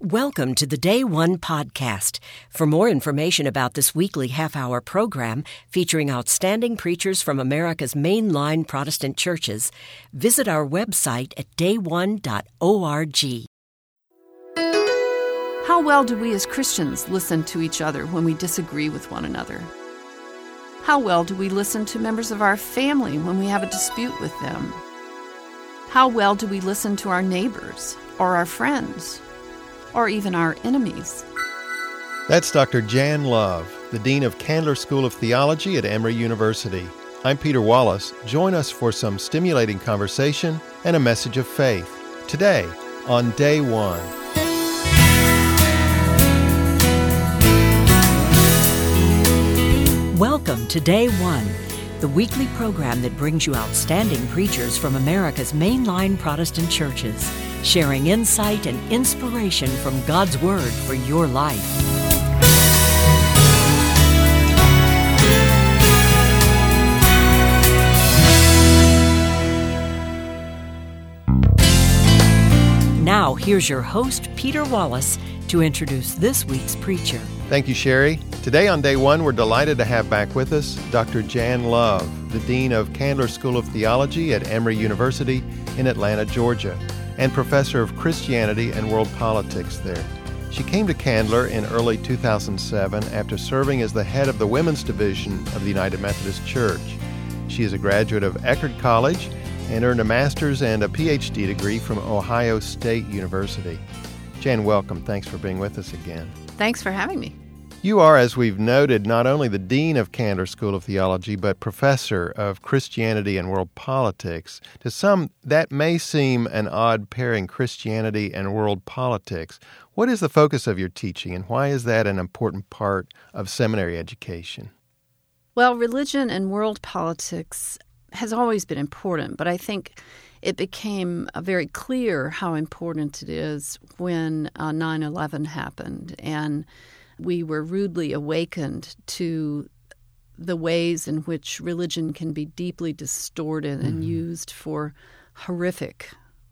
Welcome to the Day One podcast. For more information about this weekly half-hour program featuring outstanding preachers from America's mainline Protestant churches, visit our website at dayone.org. How well do we as Christians listen to each other when we disagree with one another? How well do we listen to members of our family when we have a dispute with them? How well do we listen to our neighbors or our friends? Or even our enemies? That's Dr. Jan Love, the Dean of Candler School of Theology at Emory University. I'm Peter Wallace. Join us for some stimulating conversation and a message of faith. Today, on Day One. Welcome to Day One, the weekly program that brings you outstanding preachers from America's mainline Protestant churches, sharing insight and inspiration from God's Word for your life. Now, here's your host, Peter Wallace, to introduce this week's preacher. Thank you, Sherry. Today on Day One, we're delighted to have back with us Dr. Jan Love, the Dean of Candler School of Theology at Emory University in Atlanta, Georgia, and Professor of Christianity and World Politics there. She came to Candler in early 2007 after serving as the head of the Women's Division of the United Methodist Church. She is a graduate of Eckerd College and earned a master's and a PhD degree from Ohio State University. Jan, welcome. Thanks for being with us again. Thanks for having me. You are, as we've noted, not only the Dean of Candler School of Theology, but Professor of Christianity and World Politics. To some, that may seem an odd pairing, Christianity and world politics. What is the focus of your teaching, and why is that an important part of seminary education? Well, religion and world politics has always been important, but I think it became very clear how important it is when 9/11 happened, and we were rudely awakened to the ways in which religion can be deeply distorted and used for horrific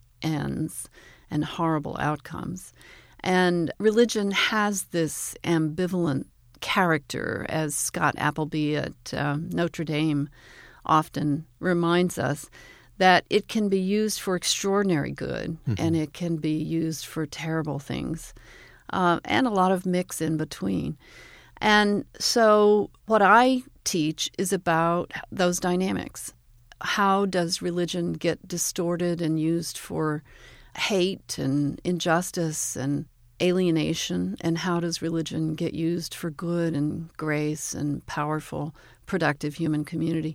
ends and horrible outcomes. And religion has this ambivalent character, as Scott Appleby at Notre Dame often reminds us, that it can be used for extraordinary good and it can be used for terrible things. And a lot of mix in between. And so what I teach is about those dynamics. How does religion get distorted and used for hate and injustice and alienation? And how does religion get used for good and grace and powerful, productive human community?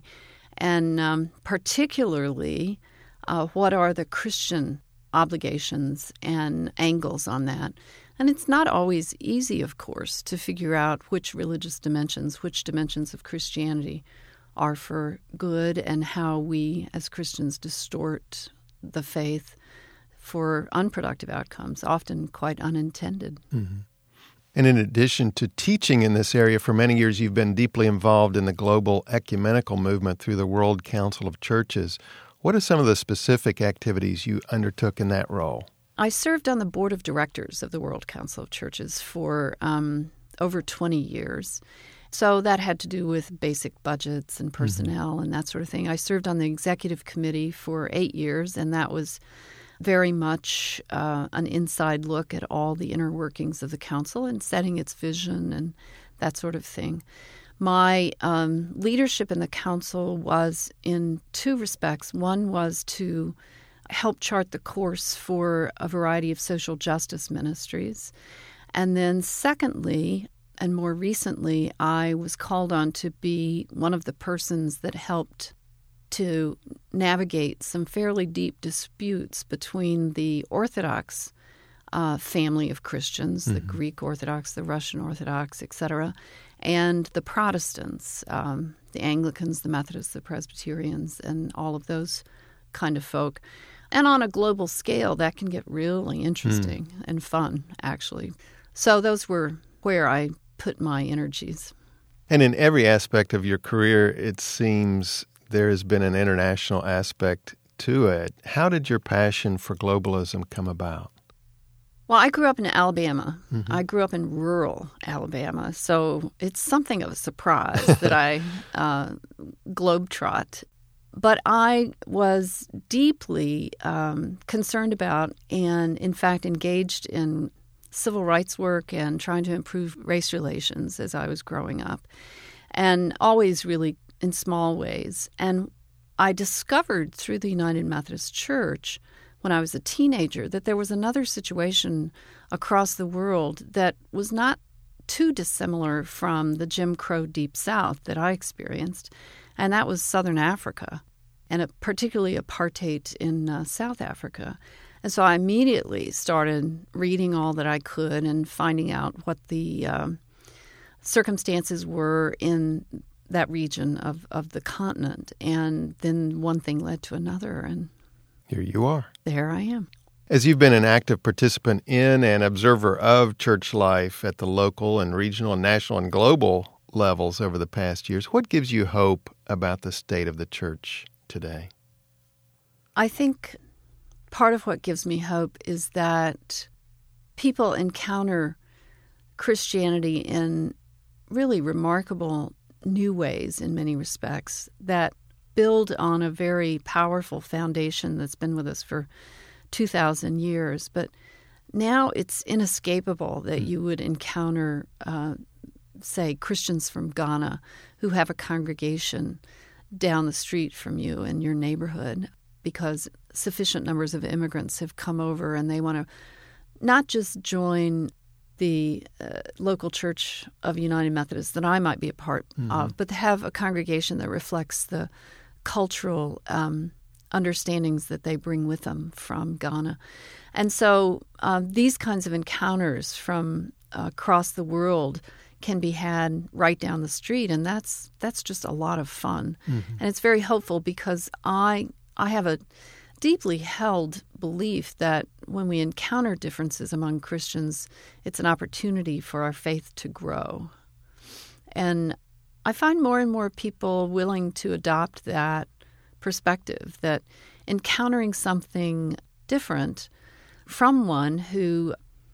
And particularly, what are the Christian obligations and angles on that? And it's not always easy, of course, to figure out which religious dimensions, which dimensions of Christianity are for good and how we as Christians distort the faith for unproductive outcomes, often quite unintended. Mm-hmm. And in addition to teaching in this area for many years, you've been deeply involved in the global ecumenical movement through the World Council of Churches. What are some of the specific activities you undertook in that role? I served on the board of directors of the World Council of Churches for over 20 years. So that had to do with basic budgets and personnel and that sort of thing. I served on the executive committee for 8 years, and that was very much an inside look at all the inner workings of the council and setting its vision and that sort of thing. My leadership in the council was in two respects. One was to help chart the course for a variety of social justice ministries. And then secondly, and more recently, I was called on to be one of the persons that helped to navigate some fairly deep disputes between the Orthodox family of Christians, the Greek Orthodox, the Russian Orthodox, etc., and the Protestants, the Anglicans, the Methodists, the Presbyterians, and all of those kind of folk. And on a global scale, that can get really interesting and fun, actually. So those were where I put my energies. And in every aspect of your career, it seems there has been an international aspect to it. How did your passion for globalism come about? Well, I grew up in Alabama. Mm-hmm. I grew up in rural Alabama, so it's something of a surprise that I globetrot. But I was deeply concerned about and, in fact, engaged in civil rights work and trying to improve race relations as I was growing up, and always really in small ways. And I discovered through the United Methodist Church when I was a teenager that there was another situation across the world that was not too dissimilar from the Jim Crow Deep South that I experienced, and that was Southern Africa, and particularly apartheid in South Africa. And so I immediately started reading all that I could and finding out what the circumstances were in that region of the continent. And then one thing led to another, and here you are. There I am. As you've been an active participant in and observer of church life at the local and regional and national and global levels over the past years, what gives you hope about the state of the church today? I think part of what gives me hope is that people encounter Christianity in really remarkable new ways in many respects that build on a very powerful foundation that's been with us for 2,000 years. But now it's inescapable that you would encounter, say, Christians from Ghana who have a congregation down the street from you in your neighborhood because sufficient numbers of immigrants have come over and they want to not just join the local church of United Methodist that I might be a part of, but to have a congregation that reflects the cultural understandings that they bring with them from Ghana. And so these kinds of encounters from across the world can be had right down the street, and that's just a lot of fun. Mm-hmm. And it's very hopeful because I have a deeply held belief that when we encounter differences among Christians, it's an opportunity for our faith to grow. And I find more and more people willing to adopt that perspective, that encountering something different from one who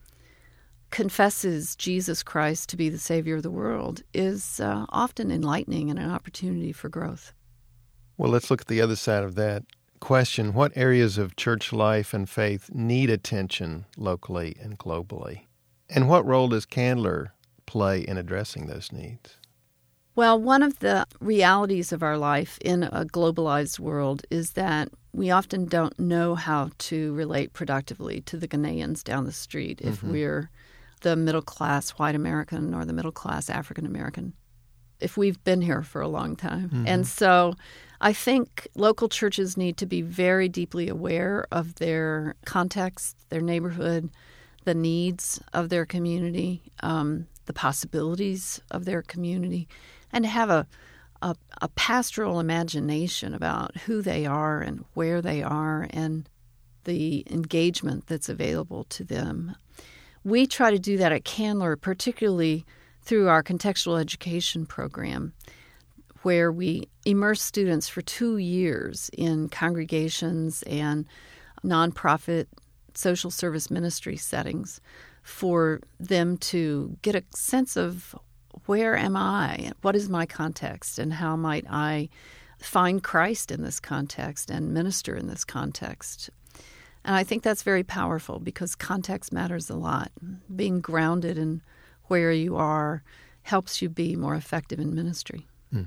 confesses Jesus Christ to be the Savior of the world is often enlightening and an opportunity for growth. Well, let's look at the other side of that question. What areas of church life and faith need attention locally and globally? And what role does Candler play in addressing those needs? Well, one of the realities of our life in a globalized world is that we often don't know how to relate productively to the Ghanaians down the street if we're the middle-class white American or the middle-class African American, if we've been here for a long time. Mm-hmm. And so I think local churches need to be very deeply aware of their context, their neighborhood, the needs of their community, the possibilities of their community, and have a pastoral imagination about who they are and where they are and the engagement that's available to them. We try to do that at Candler, particularly through our contextual education program, where we immerse students for 2 years in congregations and nonprofit social service ministry settings for them to get a sense of where am I, what is my context, and how might I find Christ in this context and minister in this context. And I think that's very powerful because context matters a lot. Being grounded in where you are helps you be more effective in ministry.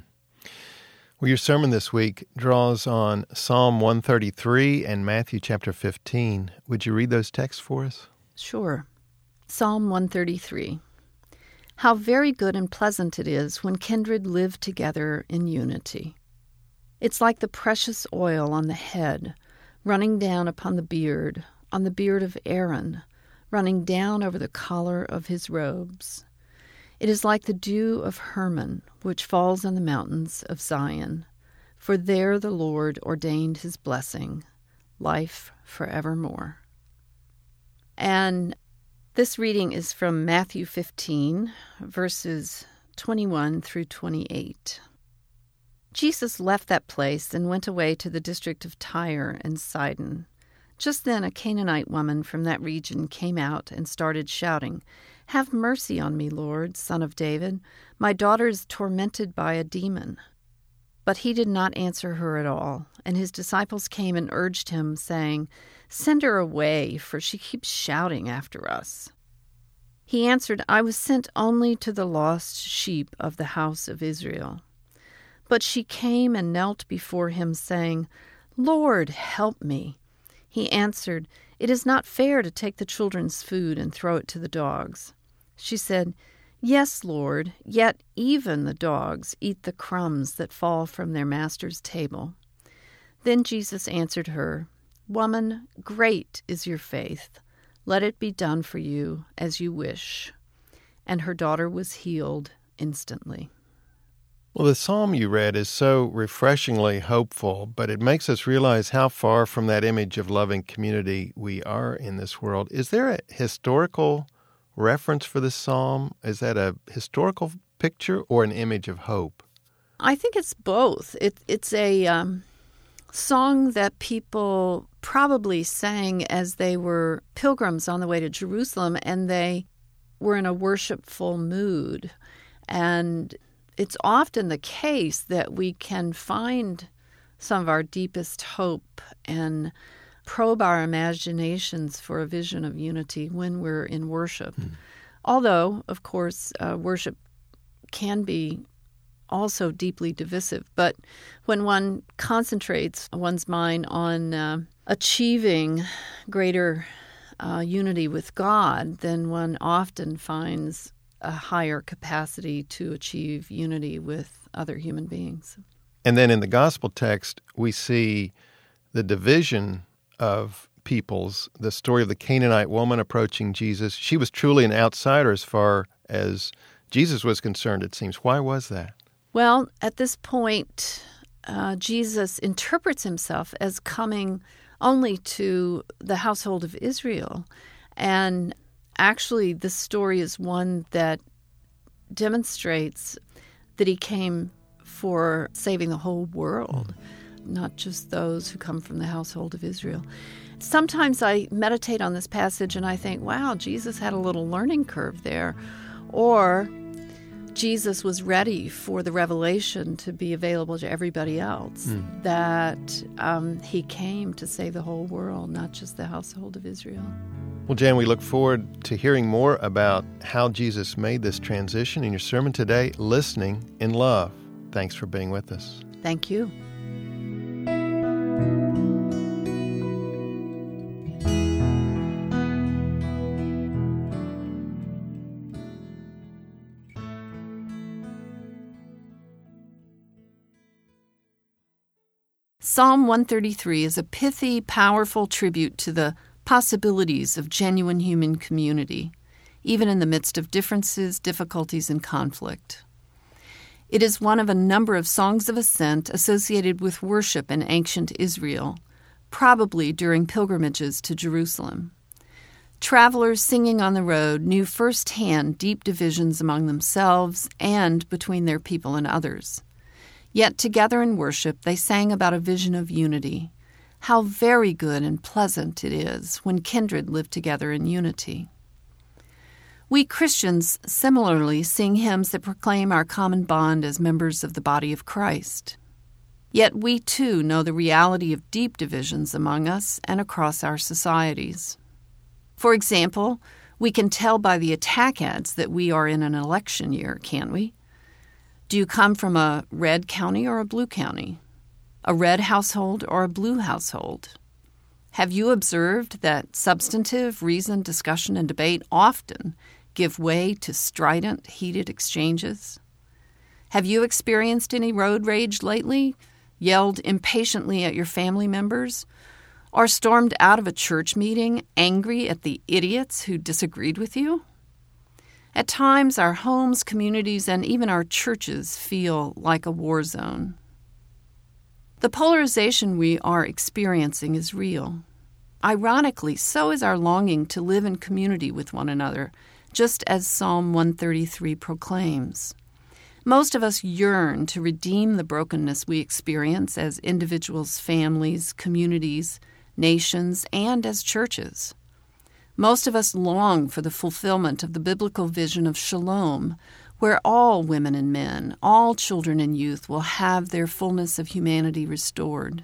Well, your sermon this week draws on Psalm 133 and Matthew chapter 15. Would you read those texts for us? Sure. Psalm 133. How very good and pleasant it is when kindred live together in unity. It's like the precious oil on the head, running down upon the beard, on the beard of Aaron, running down over the collar of his robes. It is like the dew of Hermon, which falls on the mountains of Zion. For there the Lord ordained his blessing, life forevermore. And this reading is from Matthew 15, verses 21 through 28. Jesus left that place and went away to the district of Tyre and Sidon. Just then a Canaanite woman from that region came out and started shouting, "Have mercy on me, Lord, Son of David. My daughter is tormented by a demon." But he did not answer her at all, and his disciples came and urged him, saying, "Send her away, for she keeps shouting after us." He answered, "I was sent only to the lost sheep of the house of Israel." But she came and knelt before him, saying, "Lord, help me." He answered, "It is not fair to take the children's food and throw it to the dogs." She said, "Yes, Lord, yet even the dogs eat the crumbs that fall from their master's table." Then Jesus answered her, "Woman, great is your faith. Let it be done for you as you wish." And her daughter was healed instantly. Well, the psalm you read is so refreshingly hopeful, but it makes us realize how far from that image of loving community we are in this world. Is there a historical reference for this psalm? Is that a historical picture or an image of hope? I think it's both. It's a song that people probably sang as they were pilgrims on the way to Jerusalem, and they were in a worshipful mood. And it's often the case that we can find some of our deepest hope and probe our imaginations for a vision of unity when we're in worship. Although, of course, worship can be also deeply divisive. But when one concentrates one's mind on achieving greater unity with God, then one often finds a higher capacity to achieve unity with other human beings. And then in the gospel text, we see the division of peoples, the story of the Canaanite woman approaching Jesus. She was truly an outsider as far as Jesus was concerned, it seems. Why was that? Well, at this point, Jesus interprets himself as coming only to the household of Israel. And actually, this story is one that demonstrates that he came for saving the whole world, not just those who come from the household of Israel. Sometimes I meditate on this passage and I think, wow, Jesus had a little learning curve there. Or Jesus was ready for the revelation to be available to everybody else, that he came to save the whole world, not just the household of Israel. Well, Jan, we look forward to hearing more about how Jesus made this transition in your sermon today, Listening in Love. Thanks for being with us. Thank you. Psalm 133 is a pithy, powerful tribute to the possibilities of genuine human community, even in the midst of differences, difficulties, and conflict. It is one of a number of songs of ascent associated with worship in ancient Israel, probably during pilgrimages to Jerusalem. Travelers singing on the road knew firsthand deep divisions among themselves and between their people and others. Yet together in worship, they sang about a vision of unity. How very good and pleasant it is when kindred live together in unity. We Christians similarly sing hymns that proclaim our common bond as members of the body of Christ. Yet we too know the reality of deep divisions among us and across our societies. For example, we can tell by the attack ads that we are in an election year, can't we? Do you come from a red county or a blue county? A red household or a blue household? Have you observed that substantive, reasoned discussion and debate often give way to strident, heated exchanges? Have you experienced any road rage lately, yelled impatiently at your family members, or stormed out of a church meeting angry at the idiots who disagreed with you? At times, our homes, communities, and even our churches feel like a war zone. The polarization we are experiencing is real. Ironically, so is our longing to live in community with one another, just as Psalm 133 proclaims. Most of us yearn to redeem the brokenness we experience as individuals, families, communities, nations, and as churches. Most of us long for the fulfillment of the biblical vision of shalom, where all women and men, all children and youth will have their fullness of humanity restored.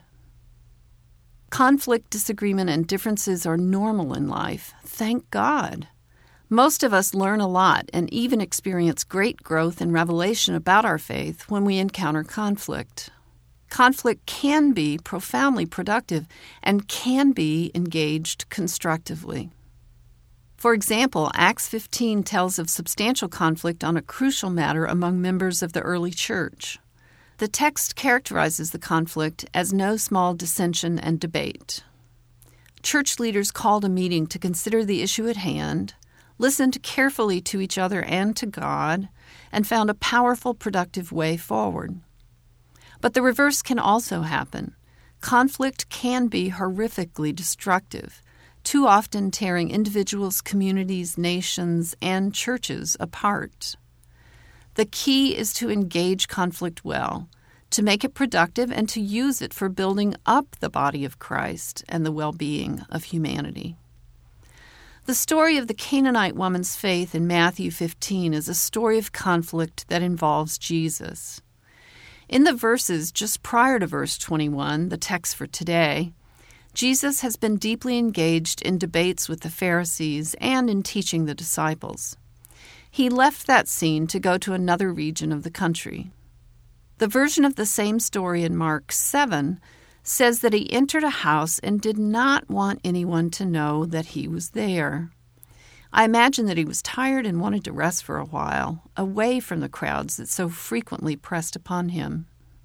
Conflict, disagreement, and differences are normal in life. Thank God. Most of us learn a lot and even experience great growth and revelation about our faith when we encounter conflict. Conflict can be profoundly productive and can be engaged constructively. For example, Acts 15 tells of substantial conflict on a crucial matter among members of the early church. The text characterizes the conflict as no small dissension and debate. Church leaders called a meeting to consider the issue at hand, listened carefully to each other and to God, and found a powerful, productive way forward. But the reverse can also happen. Conflict can be horrifically destructive, too often tearing individuals, communities, nations, and churches apart. The key is to engage conflict well, to make it productive, and to use it for building up the body of Christ and the well-being of humanity. The story of the Canaanite woman's faith in Matthew 15 is a story of conflict that involves Jesus. In the verses just prior to verse 21, the text for today, Jesus has been deeply engaged in debates with the Pharisees and in teaching the disciples. He left that scene to go to another region of the country. The version of the same story in Mark 7 says that he entered a house and did not want anyone to know that he was there. I imagine that he was tired and wanted to rest for a while, away from the crowds that so frequently pressed upon him.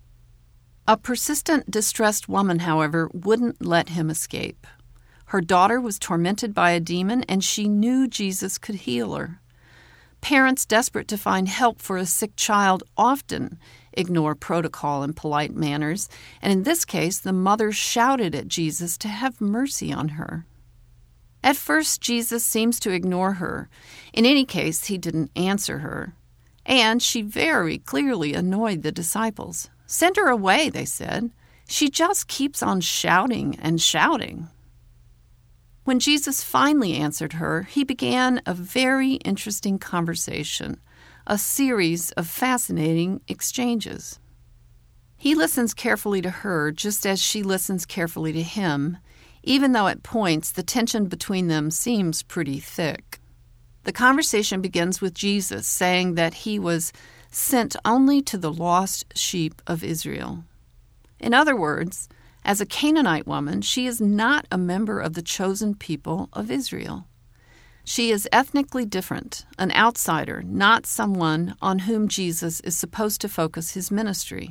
A persistent, distressed woman, however, wouldn't let him escape. Her daughter was tormented by a demon, and she knew Jesus could heal her. Parents desperate to find help for a sick child often ignore protocol and polite manners, and in this case, the mother shouted at Jesus to have mercy on her. At first, Jesus seems to ignore her. In any case, he didn't answer her. And she very clearly annoyed the disciples. "Send her away," they said. "She just keeps on shouting and shouting." When Jesus finally answered her, he began a very interesting conversation, a series of fascinating exchanges. He listens carefully to her just as she listens carefully to him, even though at points the tension between them seems pretty thick. The conversation begins with Jesus saying that he was sent only to the lost sheep of Israel. In other words, as a Canaanite woman, she is not a member of the chosen people of Israel. She is ethnically different, an outsider, not someone on whom Jesus is supposed to focus his ministry.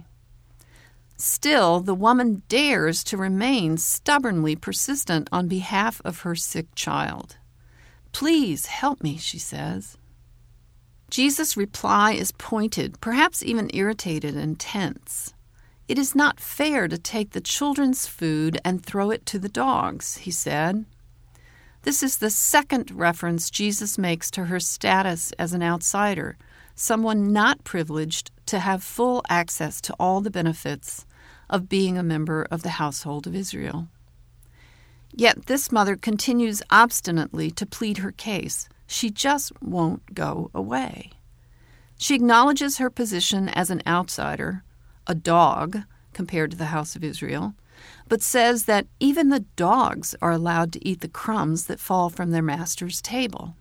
Still, the woman dares to remain stubbornly persistent on behalf of her sick child. "Please help me," she says. Jesus' reply is pointed, perhaps even irritated and tense. "It is not fair to take the children's food and throw it to the dogs," he said. This is the second reference Jesus makes to her status as an outsider, someone not privileged to have full access to all the benefits of being a member of the household of Israel. Yet this mother continues obstinately to plead her case. She just won't go away. She acknowledges her position as an outsider, a dog compared to the house of Israel, but says that even the dogs are allowed to eat the crumbs that fall from their master's table.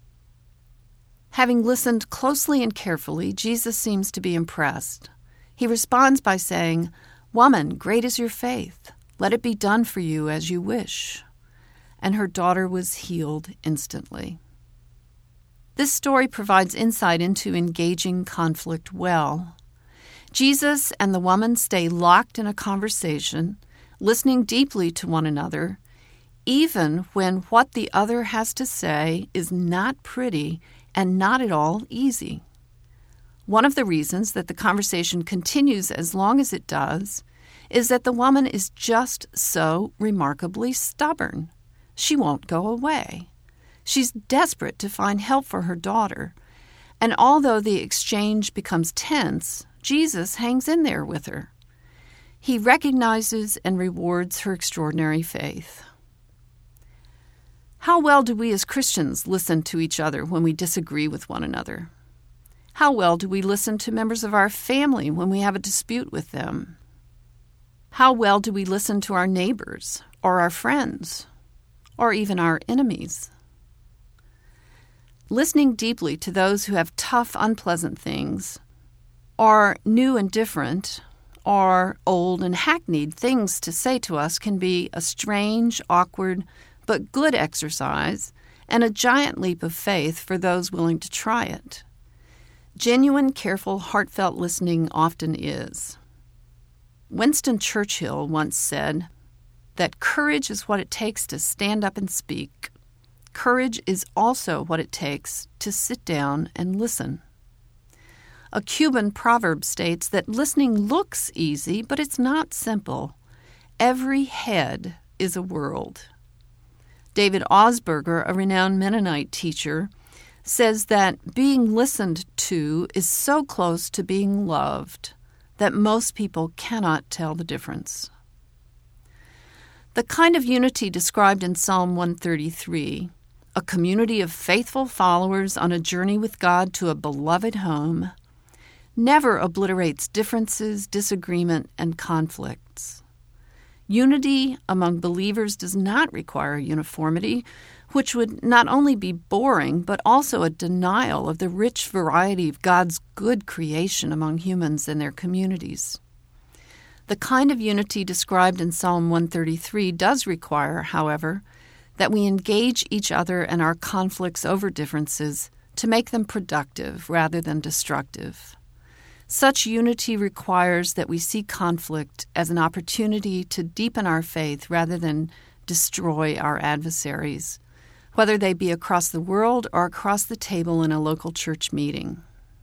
Having listened closely and carefully, Jesus seems to be impressed. He responds by saying, "Woman, great is your faith. Let it be done for you as you wish." And her daughter was healed instantly. This story provides insight into engaging conflict well. Jesus and the woman stay locked in a conversation, listening deeply to one another, even when what the other has to say is not pretty and not at all easy. One of the reasons that the conversation continues as long as it does is that the woman is just so remarkably stubborn. She won't go away. She's desperate to find help for her daughter, and although the exchange becomes tense, Jesus hangs in there with her. He recognizes and rewards her extraordinary faith. How well do we as Christians listen to each other when we disagree with one another? How well do we listen to members of our family when we have a dispute with them? How well do we listen to our neighbors or our friends or even our enemies? Listening deeply to those who have tough, unpleasant things, or new and different, or old and hackneyed things to say to us can be a strange, awkward, but good exercise and a giant leap of faith for those willing to try it. Genuine, careful, heartfelt listening often is. Winston Churchill once said that courage is what it takes to stand up and speak. Courage is also what it takes to sit down and listen. A Cuban proverb states that listening looks easy, but it's not simple. Every head is a world. David Ausberger, a renowned Mennonite teacher, says that being listened to is so close to being loved that most people cannot tell the difference. The kind of unity described in Psalm 133, a community of faithful followers on a journey with God to a beloved home, never obliterates differences, disagreement, and conflicts. Unity among believers does not require uniformity, which would not only be boring, but also a denial of the rich variety of God's good creation among humans and their communities. The kind of unity described in Psalm 133 does require, however, that we engage each other and our conflicts over differences to make them productive rather than destructive. Such unity requires that we see conflict as an opportunity to deepen our faith rather than destroy our adversaries, whether they be across the world or across the table in a local church meeting.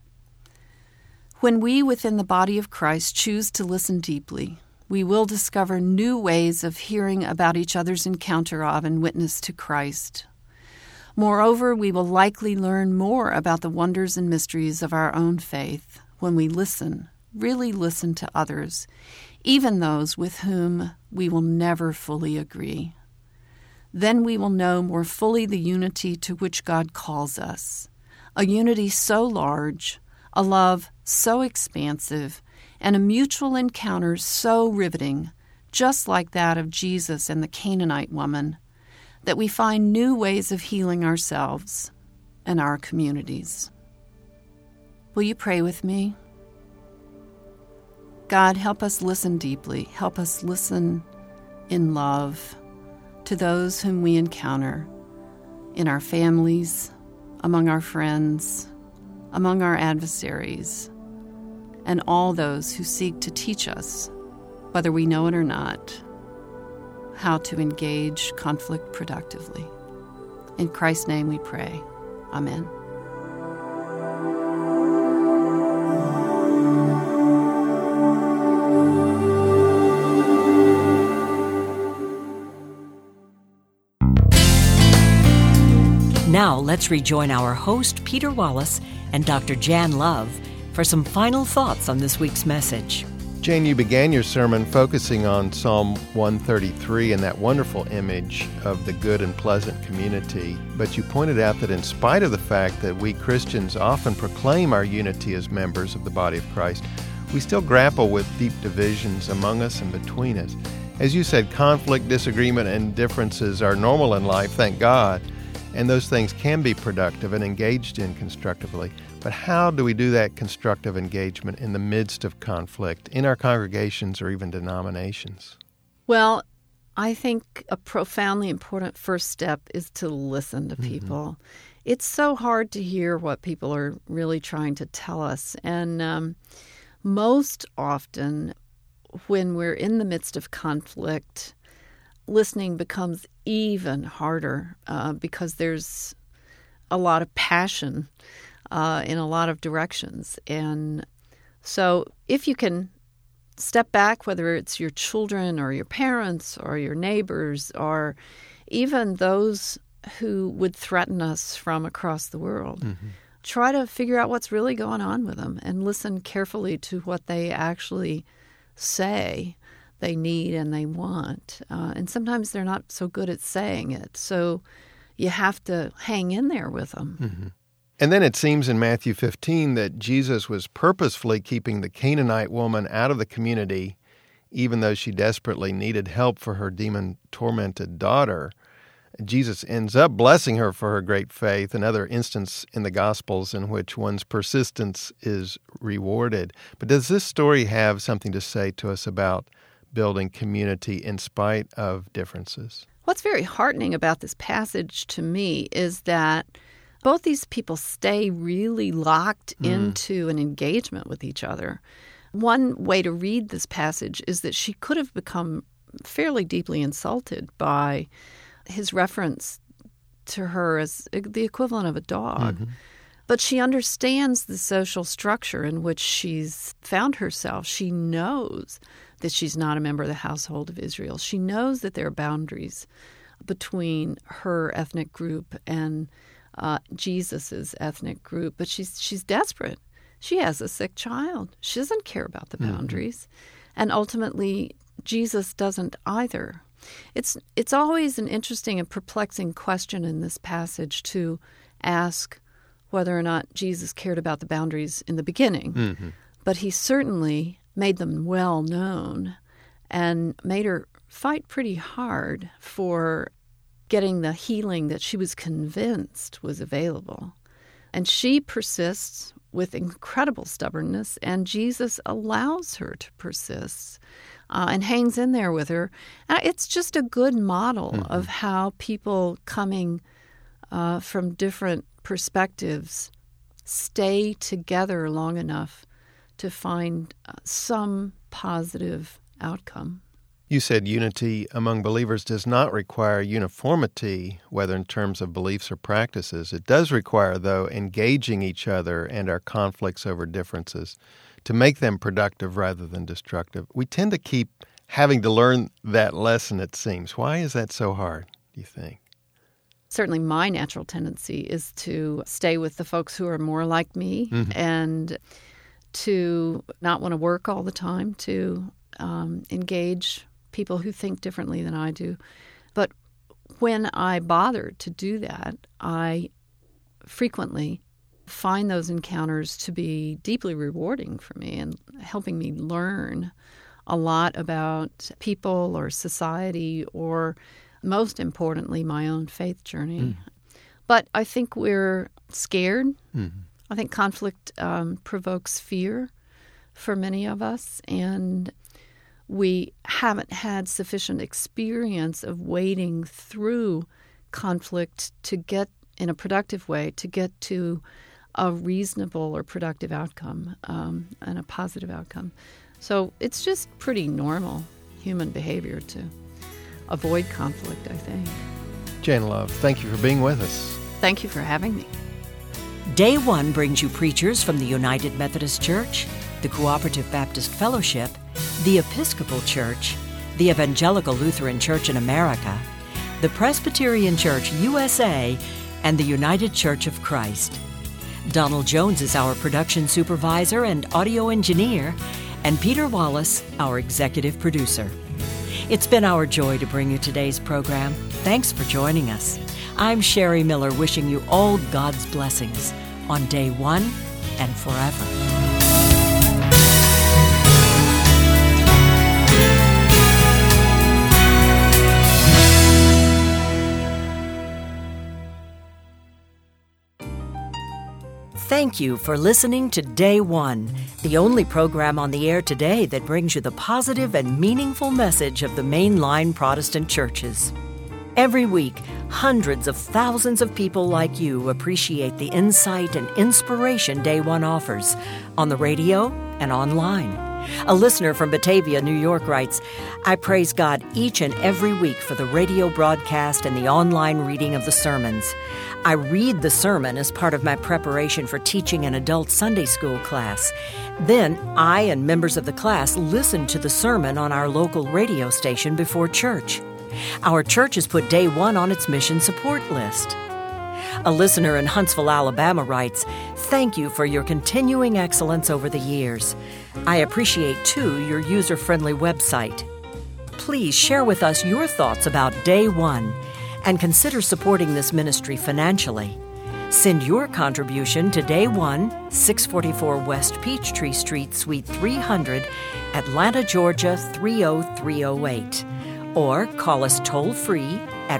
When we within the body of Christ choose to listen deeply, we will discover new ways of hearing about each other's encounter of and witness to Christ. Moreover, we will likely learn more about the wonders and mysteries of our own faith when we listen, really listen to others, even those with whom we will never fully agree. Then we will know more fully the unity to which God calls us, a unity so large, a love so expansive, and a mutual encounter so riveting, just like that of Jesus and the Canaanite woman, that we find new ways of healing ourselves and our communities. Will you pray with me? God, help us listen deeply. Help us listen in love to those whom we encounter in our families, among our friends, among our adversaries, and all those who seek to teach us, whether we know it or not, how to engage conflict productively. In Christ's name we pray. Amen. Now let's rejoin our host, Peter Wallace, and Dr. Jan Love for some final thoughts on this week's message. Jan, you began your sermon focusing on Psalm 133 and that wonderful image of the good and pleasant community, but you pointed out that in spite of the fact that we Christians often proclaim our unity as members of the body of Christ, we still grapple with deep divisions among us and between us. As you said, conflict, disagreement, and differences are normal in life, thank God, and those things can be productive and engaged in constructively. But how do we do that constructive engagement in the midst of conflict in our congregations or even denominations? Well, I think a profoundly important first step is to listen to people. Mm-hmm. It's so hard to hear what people are really trying to tell us. And most often when we're in the midst of conflict, listening becomes even harder because there's a lot of passion in a lot of directions. And so if you can step back, whether it's your children or your parents or your neighbors or even those who would threaten us from across the world, try to figure out what's really going on with them and listen carefully to what they actually say they need and they want. And sometimes they're not so good at saying it. So you have to hang in there with them. Mm-hmm. And then it seems in Matthew 15 that Jesus was purposefully keeping the Canaanite woman out of the community, even though she desperately needed help for her demon-tormented daughter. Jesus ends up blessing her for her great faith, another instance in the Gospels in which one's persistence is rewarded. But does this story have something to say to us about building community in spite of differences? What's very heartening about this passage to me is that both these people stay really locked into an engagement with each other. One way to read this passage is that she could have become fairly deeply insulted by his reference to her as the equivalent of a dog. Mm-hmm. But she understands the social structure in which she's found herself. She knows that she's not a member of the household of Israel. She knows that there are boundaries between her ethnic group and Jesus's ethnic group, but she's desperate. She has a sick child. She doesn't care about the boundaries. And ultimately, Jesus doesn't either. It's always an interesting and perplexing question in this passage to ask whether or not Jesus cared about the boundaries in the beginning. Mm-hmm. But he certainly made them well known and made her fight pretty hard for getting the healing that she was convinced was available. And she persists with incredible stubbornness, and Jesus allows her to persist and hangs in there with her. It's just a good model of how people coming from different perspectives stay together long enough to find some positive outcome. You said unity among believers does not require uniformity, whether in terms of beliefs or practices. It does require, though, engaging each other and our conflicts over differences to make them productive rather than destructive. We tend to keep having to learn that lesson, it seems. Why is that so hard, do you think? Certainly my natural tendency is to stay with the folks who are more like me and to not want to work all the time, to engage people who think differently than I do. But when I bother to do that, I frequently find those encounters to be deeply rewarding for me and helping me learn a lot about people or society or, most importantly, my own faith journey. But I think we're scared. I think conflict provokes fear for many of us, and we haven't had sufficient experience of wading through conflict to get, in a productive way, to get to a reasonable or productive outcome and a positive outcome. So it's just pretty normal human behavior to avoid conflict, I think. Jan Love, thank you for being with us. Thank you for having me. Day One brings you preachers from the United Methodist Church, the Cooperative Baptist Fellowship, the Episcopal Church, the Evangelical Lutheran Church in America, the Presbyterian Church USA, and the United Church of Christ. Donald Jones is our production supervisor and audio engineer, and Peter Wallace, our executive producer. It's been our joy to bring you today's program. Thanks for joining us. I'm Sherry Miller, wishing you all God's blessings on Day One and forever. Thank you for listening to Day One, the only program on the air today that brings you the positive and meaningful message of the mainline Protestant churches. Every week, hundreds of thousands of people like you appreciate the insight and inspiration Day One offers on the radio and online. A listener from Batavia, New York writes, I praise God each and every week for the radio broadcast and the online reading of the sermons. I read the sermon as part of my preparation for teaching an adult Sunday school class. Then I and members of the class listen to the sermon on our local radio station before church. Our church has put Day One on its mission support list. A listener in Huntsville, Alabama writes, Thank you for your continuing excellence over the years. I appreciate, too, your user-friendly website. please share with us your thoughts about Day One and consider supporting this ministry financially. Send your contribution to Day One, 644 West Peachtree Street, Suite 300, Atlanta, Georgia 30308. Or call us toll-free at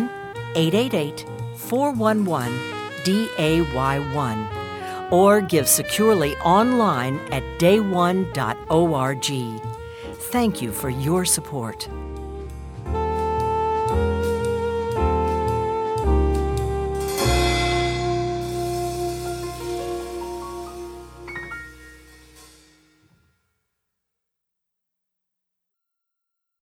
1-888-411-DAY1. Or give securely online at dayone.org. Thank you for your support.